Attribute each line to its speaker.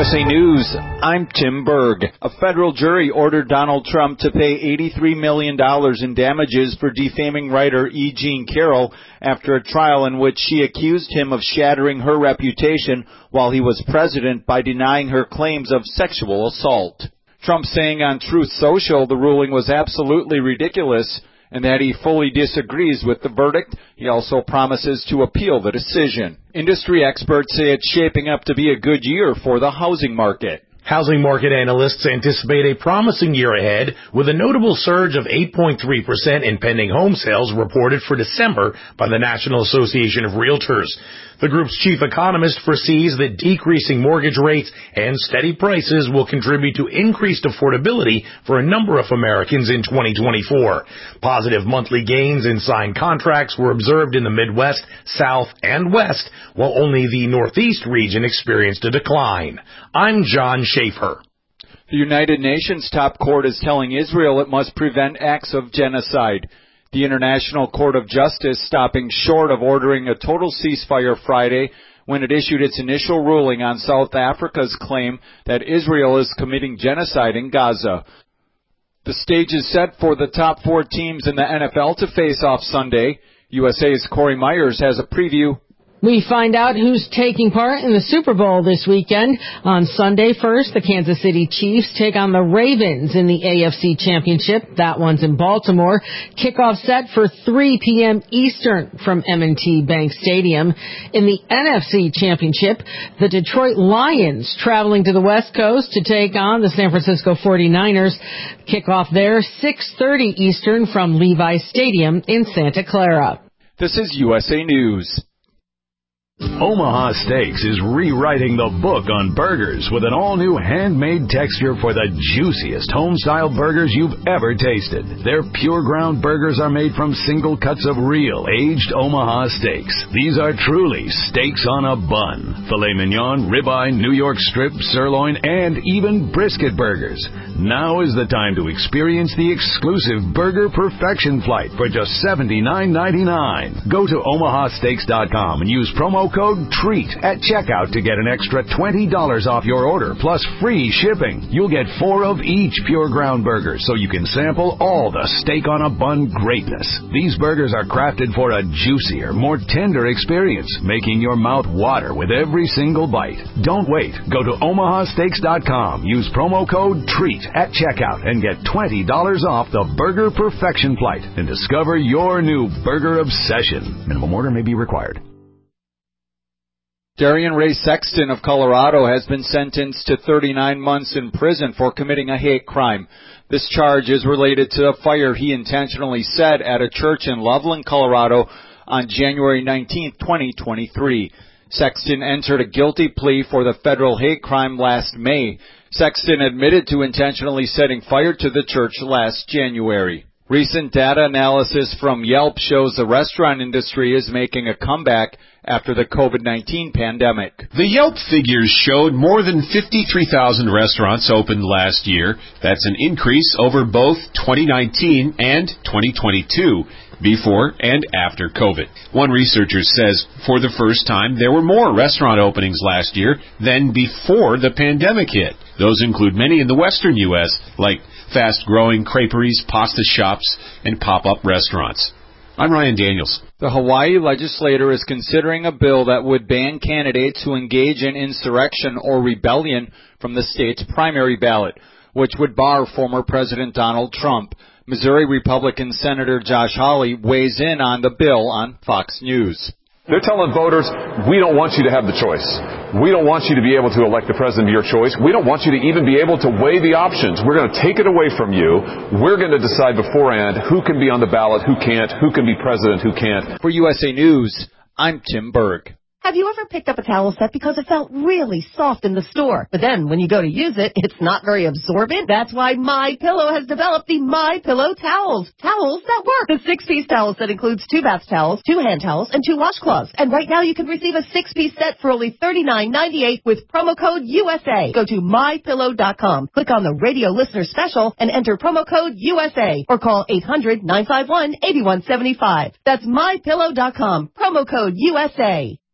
Speaker 1: USA News, I'm Tim Berg. A federal jury ordered Donald Trump to pay $83 million in damages for defaming writer E. Jean Carroll after a trial in which she accused him of shattering her reputation while he was president by denying her claims of sexual assault. Trump saying on Truth Social the ruling was absolutely ridiculous and that he fully disagrees with the verdict. He also promises to appeal the decision. Industry experts say it's shaping up to be a good year for the housing market.
Speaker 2: Housing market analysts anticipate a promising year ahead with a notable surge of 8.3% in pending home sales reported for December by the National Association of Realtors. The group's chief economist foresees that decreasing mortgage rates and steady prices will contribute to increased affordability for a number of Americans in 2024. Positive monthly gains in signed contracts were observed in the Midwest, South, and West, while only the Northeast region experienced a decline. I'm John Schaefer.
Speaker 1: The United Nations top court is telling Israel it must prevent acts of genocide. The International Court of Justice stopping short of ordering a total ceasefire Friday when it issued its initial ruling on South Africa's claim that Israel is committing genocide in Gaza. The stage is set for the top 4 teams in the NFL to face off Sunday. USA's Corey Myers has a preview.
Speaker 3: We find out who's taking part in the Super Bowl this weekend. On Sunday, first, the Kansas City Chiefs take on the Ravens in the AFC Championship. That one's in Baltimore. Kickoff set for 3 p.m. Eastern from M&T Bank Stadium. In the NFC Championship, the Detroit Lions traveling to the West Coast to take on the San Francisco 49ers. Kickoff there, 6:30 Eastern from Levi Stadium in Santa Clara.
Speaker 1: This is USA News.
Speaker 4: Omaha Steaks is rewriting the book on burgers with an all-new handmade texture for the juiciest home-style burgers you've ever tasted. Their pure ground burgers are made from single cuts of real, aged Omaha steaks. These are truly steaks on a bun. Filet mignon, ribeye, New York strip, sirloin, and even brisket burgers. Now is the time to experience the exclusive Burger Perfection Flight for just $79.99. Go to omahasteaks.com and use promo code TREAT at checkout to get an extra $20 off your order, plus free shipping. You'll get 4 of each pure ground burger, so you can sample all the steak on a bun greatness. These burgers are crafted for a juicier, more tender experience, making your mouth water with every single bite. Don't wait. Go to omahasteaks.com, use promo code TREAT at checkout, and get $20 off the Burger Perfection Flight and discover your new burger obsession. Minimum order may be required.
Speaker 1: Darian Ray Sexton of Colorado has been sentenced to 39 months in prison for committing a hate crime. This charge is related to a fire he intentionally set at a church in Loveland, Colorado on January 19, 2023. Sexton entered a guilty plea for the federal hate crime last May. Sexton admitted to intentionally setting fire to the church last January. Recent data analysis from Yelp shows the restaurant industry is making a comeback after the COVID-19 pandemic.
Speaker 5: The Yelp figures showed more than 53,000 restaurants opened last year. That's an increase over both 2019 and 2022, before and after COVID. One researcher says for the first time there were more restaurant openings last year than before the pandemic hit. Those include many in the western U.S., like fast-growing creperies, pasta shops, and pop-up restaurants. I'm Ryan Daniels.
Speaker 1: The Hawaii legislature is considering a bill that would ban candidates who engage in insurrection or rebellion from the state's primary ballot, which would bar former President Donald Trump. Missouri Republican Senator Josh Hawley weighs in on the bill on Fox News.
Speaker 6: They're telling voters, we don't want you to have the choice. We don't want you to be able to elect the president of your choice. We don't want you to even be able to weigh the options. We're going to take it away from you. We're going to decide beforehand who can be on the ballot, who can't, who can be president, who can't.
Speaker 1: For USA News, I'm Tim Berg.
Speaker 7: Have you ever picked up a towel set because it felt really soft in the store, but then when you go to use it, it's not very absorbent? That's why MyPillow has developed the MyPillow towels. Towels that work. The 6-piece towel set includes 2 bath towels, 2 hand towels, and 2 washcloths. And right now you can receive a 6-piece set for only $39.98 with promo code USA. Go to MyPillow.com. Click on the radio listener special and enter promo code USA or call 800-951-8175. That's MyPillow.com. Promo code USA.